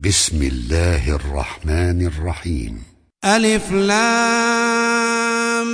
بسم الله الرحمن الرحيم. ألف لام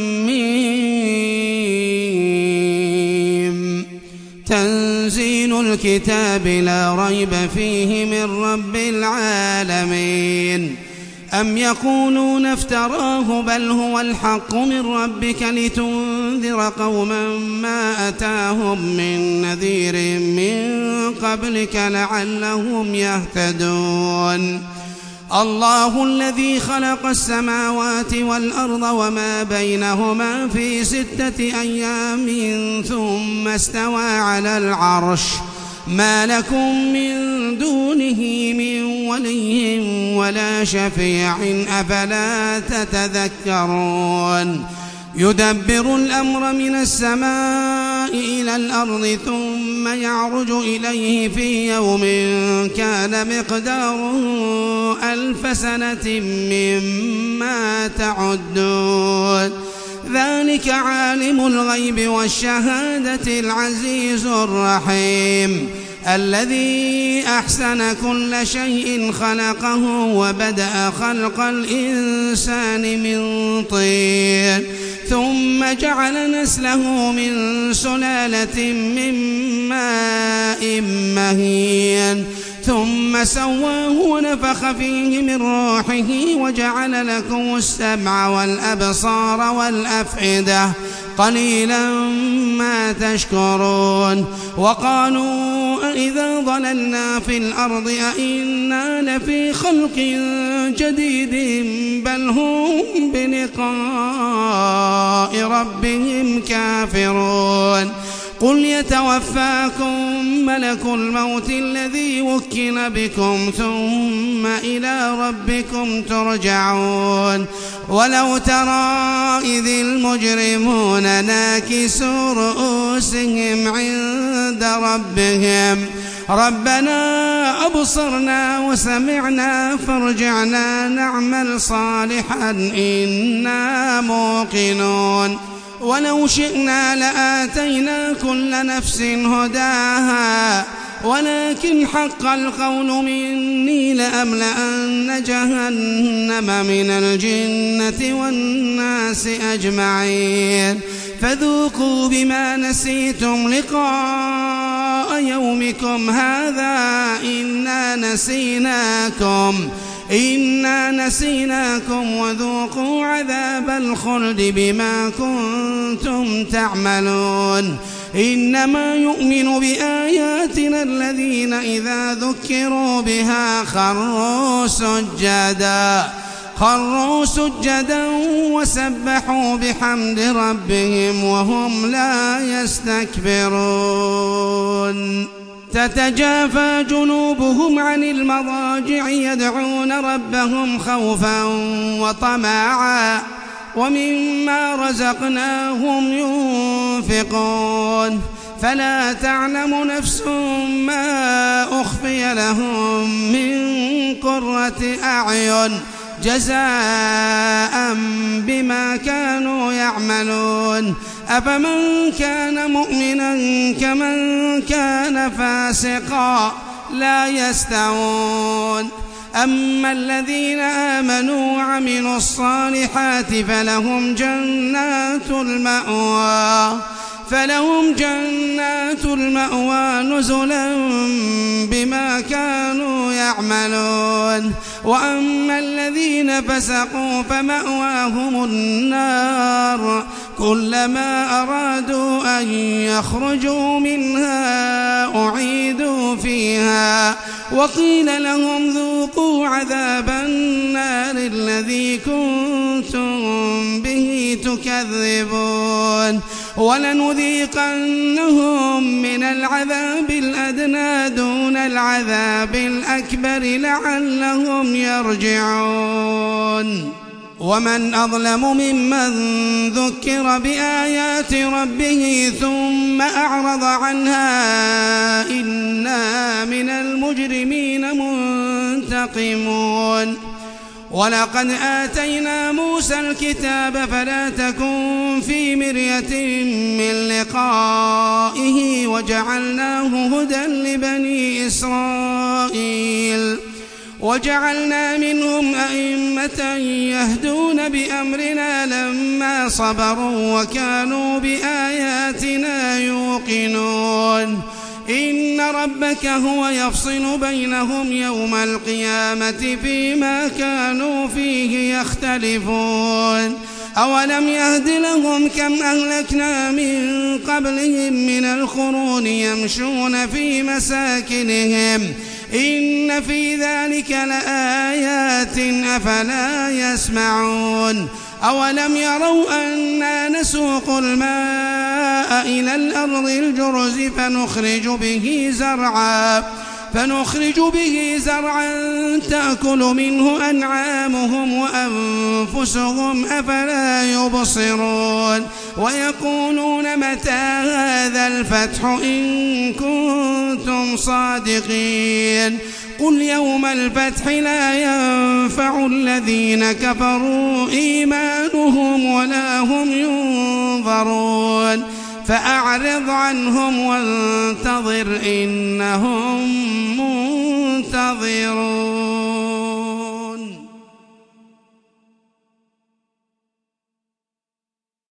ميم. تنزيل الكتاب لا ريب فيه من رب العالمين. أم يقولون افتراه بل هو الحق من ربك لتنذر قوما ما أتاهم من نذير من قبلك لعلهم يهتدون. الله الذي خلق السماوات والأرض وما بينهما في 6 أيام ثم استوى على العرش ما لكم من دونه من ولي ولا شفيع أفلا تتذكرون. يدبر الأمر من السماء إلى الأرض ثم يعرج إليه في يوم كان مقداره 1000 سنة مما تعدون. ذلك عالم الغيب والشهادة العزيز الرحيم الذي أحسن كل شيء خلقه وبدأ خلق الإنسان من طين ثم جعل نسله من سلالة من ماء مهين ثم سواه ونفخ فيه من روحه وجعل لكم السمع والأبصار والأفئدة قليلا ما تشكرون. وقالوا أإذا ضللنا في الأرض أإنا لفي خلق جديد بل هم بلقاء ربهم كافرون. قل يتوفاكم ملك الموت الذي وكل بكم ثم إلى ربكم ترجعون. ولو ترى إذ المجرمون ناكسوا رؤوسهم عند ربهم ربنا أبصرنا وسمعنا فارجعنا نعمل صالحا إنا موقنون. ولو شئنا لآتينا كل نفس هداها ولكن حق القول مني لأملأن جهنم من الجنة والناس أجمعين. فذوقوا بما نسيتم لقاء يومكم هذا إنا نسيناكم وذوقوا عذاب الخلد بما كنتم تعملون. إنما يؤمن بآياتنا الذين إذا ذكروا بها خروا سجدا وسبحوا بحمد ربهم وهم لا يستكبرون. تتجافى جنوبهم عن المضاجع يدعون ربهم خوفا وطمعا ومما رزقناهم ينفقون. فلا تعلم نفس ما أخفي لهم من قرة أعين جزاء بما كانوا يعملون. أفمن كان مؤمنا كمن كان فاسقا لا يستوون. أما الذين آمنوا وعملوا الصالحات فلهم جنات المأوى نزلا بما كانوا يعملون. وأما الذين فسقوا فمأواهم النار كلما أرادوا أن يخرجوا منها أعيدوا فيها وقيل لهم ذوقوا عذاب النار الذي كنتم به تكذبون. ولنذيقنهم من العذاب الأدنى دون العذاب الأكبر لعلهم يرجعون. ومن أظلم ممن ذكر بآيات ربه ثم أعرض عنها إنا من المجرمين منتقمون. ولقد آتينا موسى الكتاب فلا تكن في مرية من لقائه وجعلناه هدى لبني إسرائيل وجعلنا منهم أئمة يهدون بأمرنا لما صبروا وكانوا بآياتنا يوقنون إن ربك هو يفصل بينهم يوم القيامة فيما كانوا فيه يختلفون أولم يهد لهم كم أهلكنا من قبلهم من القرون يمشون في مساكنهم إن في ذلك لآيات أفلا يسمعون أولم يروا أنا نسوق الماء إلى الأرض الجرز فنخرج به زرعا تأكل منه أنعامهم وأنفسهم أفلا يبصرون ويقولون متى هذا الفتح إن كنتم صادقين قل يوم الفتح لا ينفع الذين كفروا إيمانهم ولا هم ينظرون فأعرض عنهم وانتظر إنهم منتظرون.